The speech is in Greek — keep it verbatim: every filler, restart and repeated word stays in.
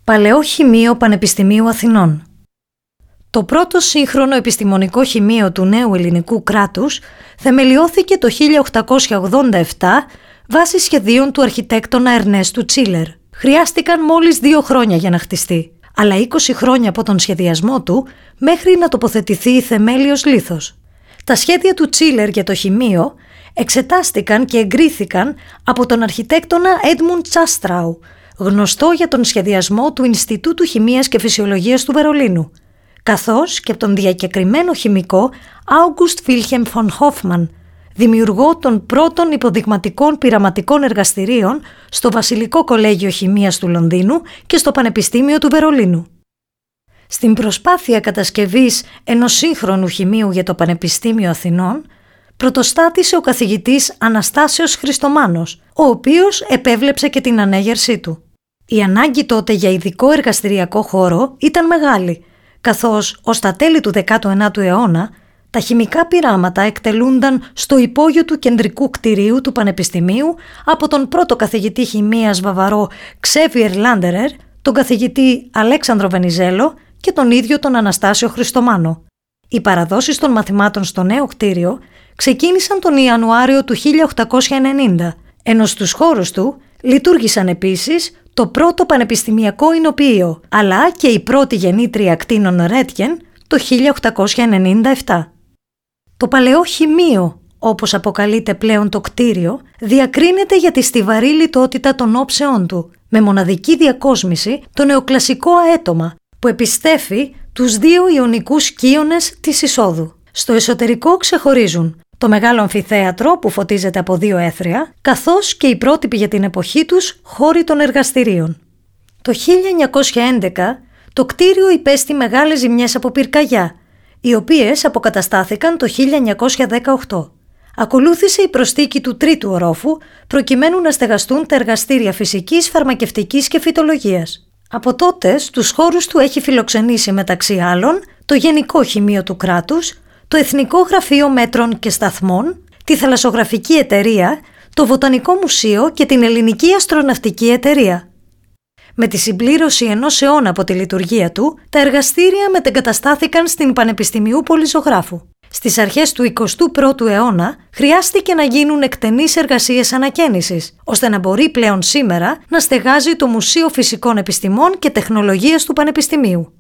Παλαιό Χημείο Πανεπιστημίου Αθηνών. Το πρώτο σύγχρονο επιστημονικό χημείο του νέου ελληνικού κράτους θεμελιώθηκε το χίλια οκτακόσια ογδόντα επτά βάσει σχεδίων του αρχιτέκτονα Ερνέστου Τσίλερ. Χρειάστηκαν μόλις δύο χρόνια για να χτιστεί, αλλά είκοσι χρόνια από τον σχεδιασμό του μέχρι να τοποθετηθεί η θεμέλιος λίθος. Τα σχέδια του Τσίλερ για το χημείο εξετάστηκαν και εγκρίθηκαν από τον αρχιτέκτονα Έντμουντ Τσάστραου, γνωστό για τον σχεδιασμό του Ινστιτούτου Χημείας και Φυσιολογίας του Βερολίνου, καθώς και από τον διακεκριμένο χημικό August Wilhelm von Hofmann, δημιουργό των πρώτων υποδειγματικών πειραματικών εργαστηρίων στο Βασιλικό Κολέγιο Χημείας του Λονδίνου και στο Πανεπιστήμιο του Βερολίνου. Στην προσπάθεια κατασκευής ενός σύγχρονου χημείου για το Πανεπιστήμιο Αθηνών, πρωτοστάτησε ο καθηγητής Αναστάσιος Χριστομάνος, ο οποίος επέβλεψε και την ανέγερσή του. Η ανάγκη τότε για ειδικό εργαστηριακό χώρο ήταν μεγάλη, καθώς ως τα τέλη του δέκατου ένατου αιώνα τα χημικά πειράματα εκτελούνταν στο υπόγειο του κεντρικού κτηρίου του Πανεπιστημίου από τον πρώτο καθηγητή χημείας Βαβαρό Ξέβιερ Λάντερερ, τον καθηγητή Αλέξανδρο Βενιζέλο και τον ίδιο τον Αναστάσιο Χριστομάνο. Οι παραδόσεις των μαθημάτων στο νέο κτίριο ξεκίνησαν τον Ιανουάριο του χίλια οκτακόσια ενενήντα, ενώ στους χώρους του λειτουργήσαν επίσης το πρώτο πανεπιστημιακό εινοποιείο, αλλά και η πρώτη γεννήτρια κτίνων Ρέτγεν το χίλια οκτακόσια ενενήντα επτά. Το παλαιό χημείο, όπως αποκαλείται πλέον το κτίριο, διακρίνεται για τη στιβαρή λιτότητα των όψεών του, με μοναδική διακόσμηση το νεοκλασικό αέτομα που επιστέφει τους δύο ιονικούς κύονες της εισόδου. Στο εσωτερικό ξεχωρίζουν το μεγάλο αμφιθέατρο που φωτίζεται από δύο έθρια, καθώς και οι πρότυποι για την εποχή τους χώροι των εργαστηρίων. Το χίλια εννιακόσια έντεκα το κτίριο υπέστη μεγάλες ζημιές από πυρκαγιά, οι οποίες αποκαταστάθηκαν το χίλια εννιακόσια δεκαοκτώ. Ακολούθησε η προσθήκη του τρίτου ορόφου προκειμένου να στεγαστούν τα εργαστήρια φυσικής, φαρμακευτικής και φυτολογίας. Από τότε στους χώρους του έχει φιλοξενήσει μεταξύ άλλων το Γενικό Χημείο του Κράτους, το Εθνικό Γραφείο Μέτρων και Σταθμών, τη Θαλασσογραφική Εταιρεία, το Βοτανικό Μουσείο και την Ελληνική Αστροναυτική Εταιρεία. Με τη συμπλήρωση ενός αιώνα από τη λειτουργία του, τα εργαστήρια μετεγκαταστάθηκαν στην Πανεπιστημιούπολη Ζωγράφου. Στις αρχές του εικοστού πρώτου αιώνα χρειάστηκε να γίνουν εκτενείς εργασίες ανακαίνησης, ώστε να μπορεί πλέον σήμερα να στεγάζει το Μουσείο Φυσικών Επιστημών και Τεχνολογίας του Πανεπιστημίου.